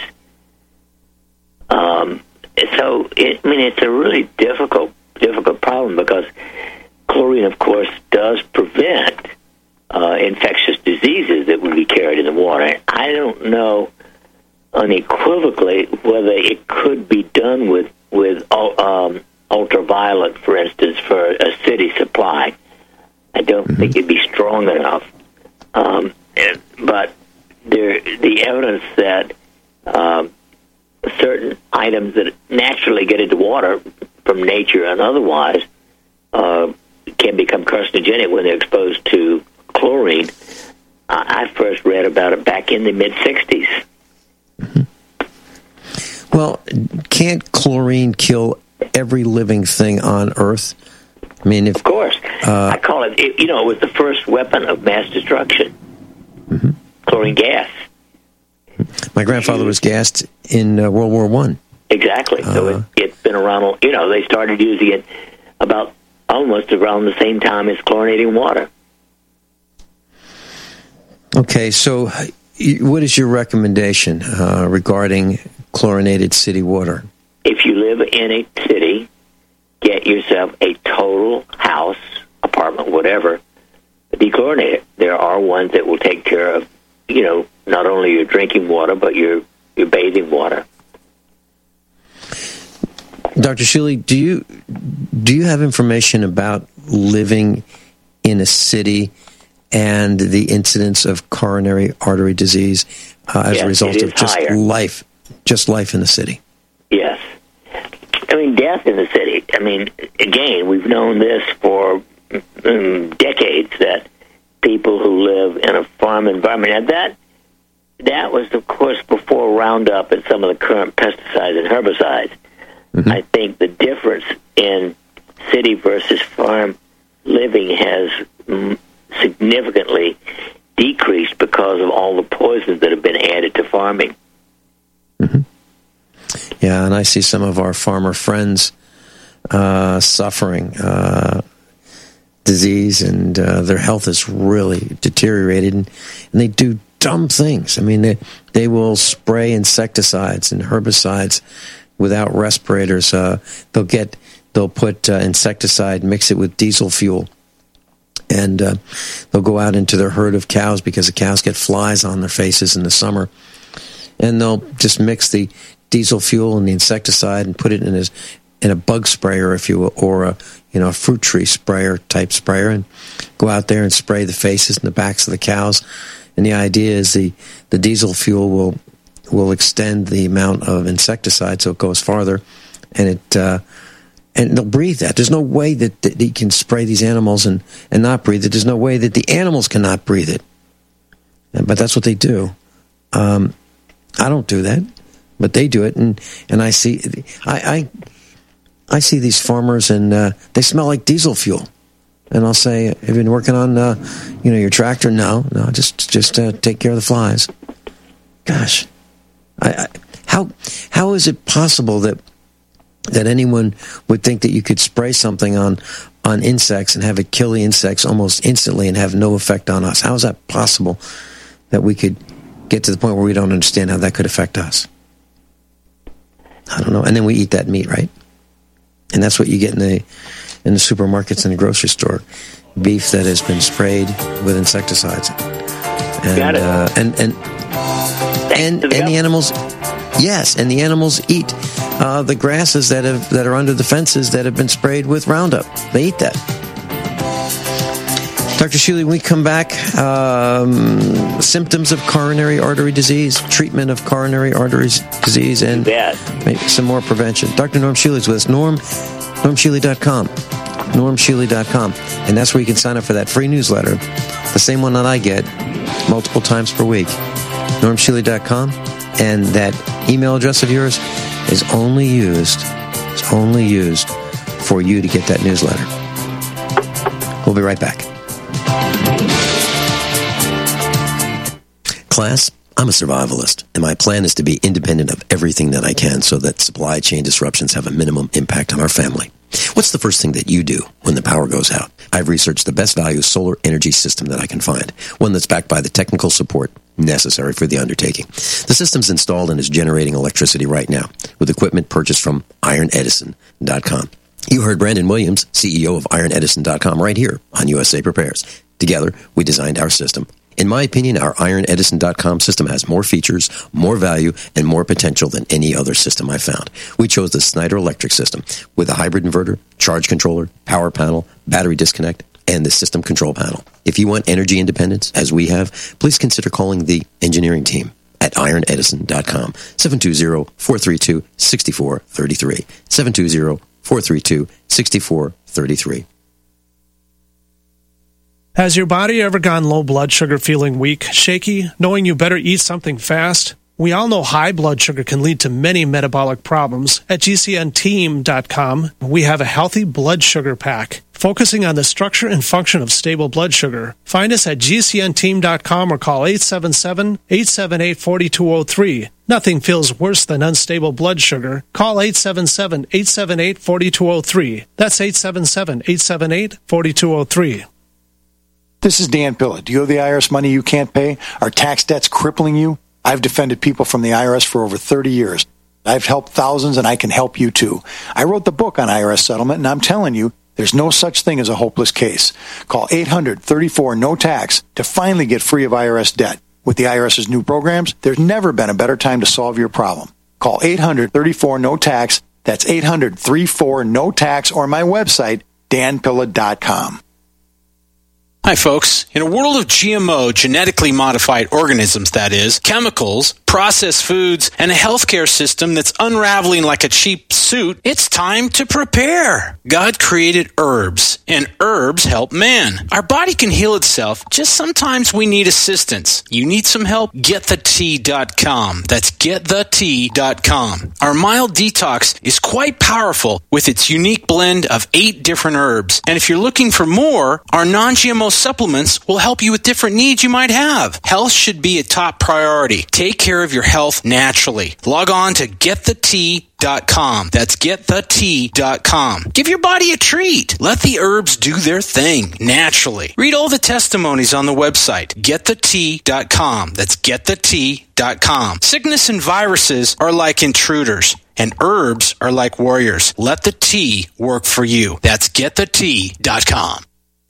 So, it's a really difficult problem, because chlorine, of course, does prevent infectious diseases that would be carried in the water. I don't know unequivocally whether it could be done with ultraviolet, for instance, for a city supply. I don't think it'd be strong enough. But the evidence that certain items that naturally get into water from nature and otherwise can become carcinogenic when they're exposed to chlorine. I first read about it back in the mid-'60s. Mm-hmm. Well, can't chlorine kill every living thing on Earth? I mean, of course. I call it, it was the first weapon of mass destruction. Mm-hmm. Chlorine gas. My grandfather was gassed in World War I. Exactly. So it's been around, they started using it about almost around the same time as chlorinating water. Okay, so what is your recommendation regarding chlorinated city water? If you live in a city, get yourself a total house, apartment, whatever, dechlorinated. There are ones that will take care of, not only your drinking water, but your bathing water. Dr. Schuele, do you have information about living in a city and the incidence of coronary artery disease as a result of just life in the city? Yes. Death in the city. Again, we've known this for decades, that people who live in a farm environment, and that was, of course, before Roundup and some of the current pesticides and herbicides. Mm-hmm. I think the difference in city versus farm living has significantly decreased because of all the poisons that have been added to farming. Mm-hmm. Yeah, and I see some of our farmer friends suffering disease, and their health is really deteriorated, and they do dumb things. I mean, they will spray insecticides and herbicides without respirators. They'll put insecticide, mix it with diesel fuel, and they'll go out into their herd of cows because the cows get flies on their faces in the summer, and they'll just mix the diesel fuel and the insecticide and put it in a bug sprayer, if you will, or a fruit tree sprayer type sprayer, and go out there and spray the faces and the backs of the cows. And the idea is the diesel fuel will extend the amount of insecticide so it goes farther, and and they'll breathe that. There's no way that he can spray these animals and not breathe it. There's no way that the animals cannot breathe it. But that's what they do. I don't do that, but they do it, and I see I see these farmers, and they smell like diesel fuel. And I'll say, have you been working on your tractor? No, just take care of the flies. Gosh, how is it possible that anyone would think that you could spray something on insects and have it kill the insects almost instantly and have no effect on us? How is that possible that we could get to the point where we don't understand how that could affect us? I don't know. And then we eat that meat, right? And that's what you get in the supermarkets and the grocery store. Beef that has been sprayed with insecticides. And, got it. And the animals, yes, and the animals eat the grasses that are under the fences that have been sprayed with Roundup. They eat that. Dr. Shealy, when we come back, symptoms of coronary artery disease, treatment of coronary artery disease, and maybe some more prevention. Dr. Norm Shealy is with us. NormShealy.com. NormShealy.com. And that's where you can sign up for that free newsletter, the same one that I get multiple times per week. NormShealy.com. And that email address of yours is only used for you to get that newsletter. We'll be right back. Class, I'm a survivalist, and my plan is to be independent of everything that I can so that supply chain disruptions have a minimum impact on our family. What's the first thing that you do when the power goes out? I've researched the best value solar energy system that I can find, one that's backed by the technical support necessary for the undertaking. The system's installed and is generating electricity right now with equipment purchased from IronEdison.com. You heard Brandon Williams, CEO of IronEdison.com, right here on USA Prepares. Together, we designed our system. In my opinion, our IronEdison.com system has more features, more value, and more potential than any other system I've found. We chose the Snyder Electric system with a hybrid inverter, charge controller, power panel, battery disconnect, and the system control panel. If you want energy independence, as we have, please consider calling the engineering team at IronEdison.com, 720-432-6433, 720-432-6433. Has your body ever gone low blood sugar, feeling weak, shaky, knowing you better eat something fast? We all know high blood sugar can lead to many metabolic problems. At GCNteam.com, we have a healthy blood sugar pack, focusing on the structure and function of stable blood sugar. Find us at GCNteam.com or call 877-878-4203. Nothing feels worse than unstable blood sugar. Call 877-878-4203. That's 877-878-4203. This is Dan Pilla. Do you owe the IRS money you can't pay? Are tax debts crippling you? I've defended people from the IRS for over 30 years. I've helped thousands, and I can help you too. I wrote the book on IRS settlement, and I'm telling you, there's no such thing as a hopeless case. Call 800-34-NO-TAX to finally get free of IRS debt. With the IRS's new programs, there's never been a better time to solve your problem. Call 800-34-NO-TAX. That's 800-34-NO-TAX, or my website, danpilla.com. Hi, folks. In a world of GMO, genetically modified organisms, that is, chemicals, processed foods, and a healthcare system that's unraveling like a cheap suit, it's time to prepare. God created herbs, and herbs help man. Our body can heal itself, just sometimes we need assistance. You need some help? GetTheTea.com. That's GetTheTea.com. Our mild detox is quite powerful with its unique blend of 8 different herbs. And if you're looking for more, our non-GMO supplements will help you with different needs you might have. Health should be a top priority. Take care of your health naturally. Log on to GetTheTea.com getthetea.com. That's getthetea.com. Give your body a treat. Let the herbs do their thing naturally. Read all the testimonies on the website, getthetea.com. That's getthetea.com. Sickness and viruses are like intruders, and herbs are like warriors. Let the tea work for you. That's getthetea.com.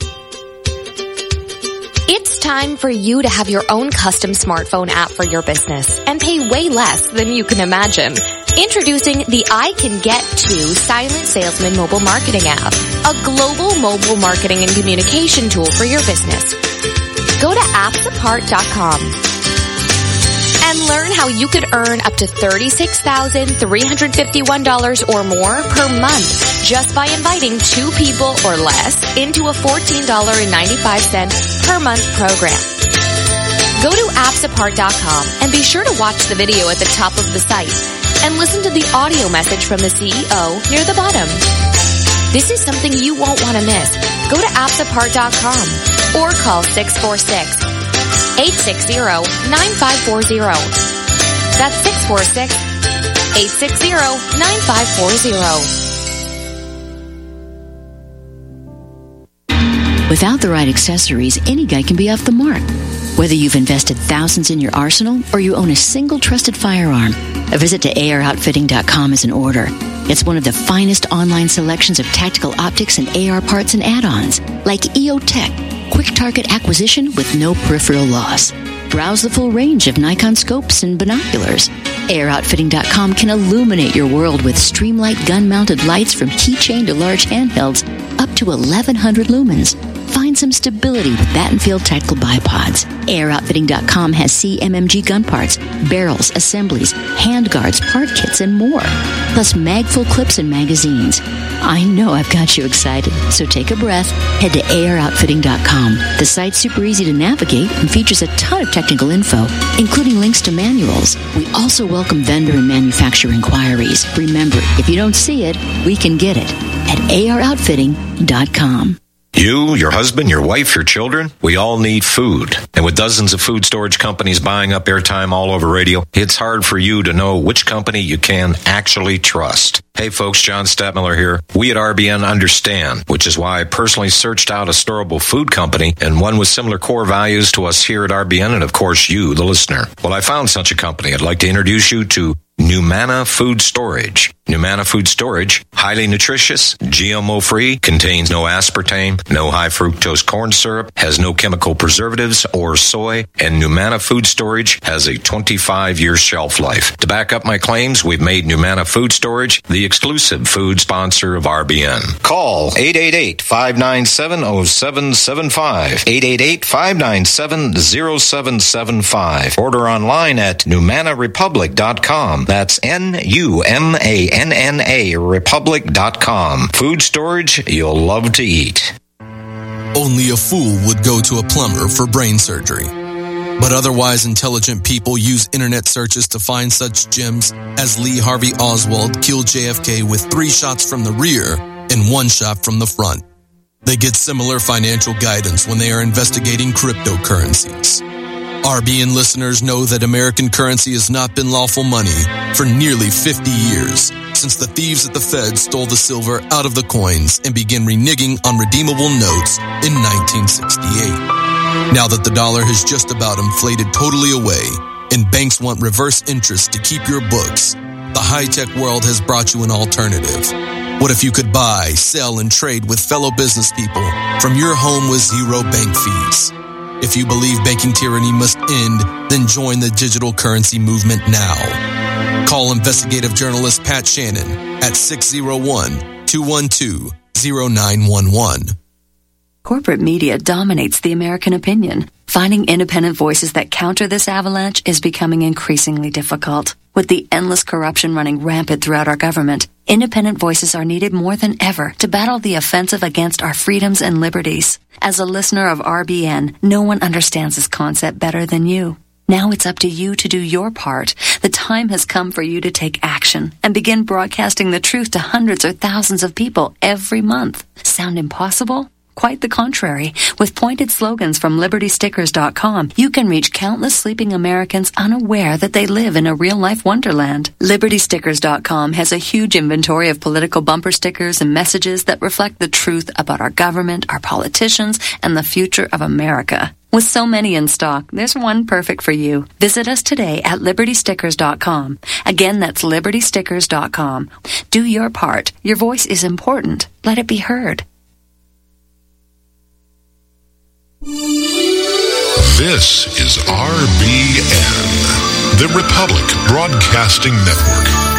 It's time for you to have your own custom smartphone app for your business and pay way less than you can imagine. Introducing the I Can Get To Silent Salesman Mobile Marketing app, a global mobile marketing and communication tool for your business. Go to appsapart.com and learn how you could earn up to $36,351 or more per month just by inviting 2 people or less into a $14.95 per month program. Go to appsapart.com and be sure to watch the video at the top of the site and listen to the audio message from the CEO near the bottom. This is something you won't want to miss. Go to appsapart.com or call 646-860-9540. That's 646-860-9540. Without the right accessories, any guy can be off the mark. Whether you've invested thousands in your arsenal or you own a single trusted firearm, a visit to AROutfitting.com is in order. It's one of the finest online selections of tactical optics and AR parts and add-ons, like EOTech, quick target acquisition with no peripheral loss. Browse the full range of Nikon scopes and binoculars. AROutfitting.com can illuminate your world with Streamlight gun-mounted lights from keychain to large handhelds, up to 1,100 lumens. Find some stability with Battenfield tactical bipods. AirOutfitting.com has CMMG gun parts, barrels, assemblies, handguards, part kits, and more. Plus mag-full clips and magazines. I know I've got you excited, so take a breath. Head to AirOutfitting.com. The site's super easy to navigate and features a ton of technical info, including links to manuals. We also welcome vendor and manufacturer inquiries. Remember, if you don't see it, we can get it at AirOutfitting.com. You, your husband, your wife, your children, we all need food. And with dozens of food storage companies buying up airtime all over radio, it's hard for you to know which company you can actually trust. Hey folks, John Stadtmiller here. We at RBN understand, which is why I personally searched out a storable food company and one with similar core values to us here at RBN and of course you, the listener. Well, I found such a company. I'd like to introduce you to Numana Food Storage. Numana Food Storage, highly nutritious, GMO-free, contains no aspartame, no high fructose corn syrup, has no chemical preservatives or soy, and Numana Food Storage has a 25-year shelf life. To back up my claims, we've made Numana Food Storage the exclusive food sponsor of RBN. Call 888-597-0775, 888-597-0775. Order online at NumanaRepublic.com. That's NUMANNA Republic.com. Food storage you'll love to eat. Only a fool would go to a plumber for brain surgery. But otherwise intelligent people use internet searches to find such gems as Lee Harvey Oswald killed JFK with 3 shots from the rear and 1 shot from the front. They get similar financial guidance when they are investigating cryptocurrencies. RBN listeners know that American currency has not been lawful money for nearly 50 years, since the thieves at the Fed stole the silver out of the coins and began reneging on redeemable notes in 1968. Now that the dollar has just about inflated totally away and banks want reverse interest to keep your books, the high-tech world has brought you an alternative. What if you could buy, sell, and trade with fellow business people from your home with zero bank fees? If you believe banking tyranny must end, then join the digital currency movement now. Call investigative journalist Pat Shannon at 601-212-0911. Corporate media dominates the American opinion. Finding independent voices that counter this avalanche is becoming increasingly difficult. With the endless corruption running rampant throughout our government, independent voices are needed more than ever to battle the offensive against our freedoms and liberties. As a listener of RBN, no one understands this concept better than you. Now it's up to you to do your part. The time has come for you to take action and begin broadcasting the truth to hundreds or thousands of people every month. Sound impossible? Quite the contrary. With pointed slogans from LibertyStickers.com, you can reach countless sleeping Americans unaware that they live in a real-life wonderland. LibertyStickers.com has a huge inventory of political bumper stickers and messages that reflect the truth about our government, our politicians, and the future of America. With so many in stock, there's one perfect for you. Visit us today at LibertyStickers.com. Again, that's LibertyStickers.com. Do your part. Your voice is important. Let it be heard. This is RBN, the Republic Broadcasting Network.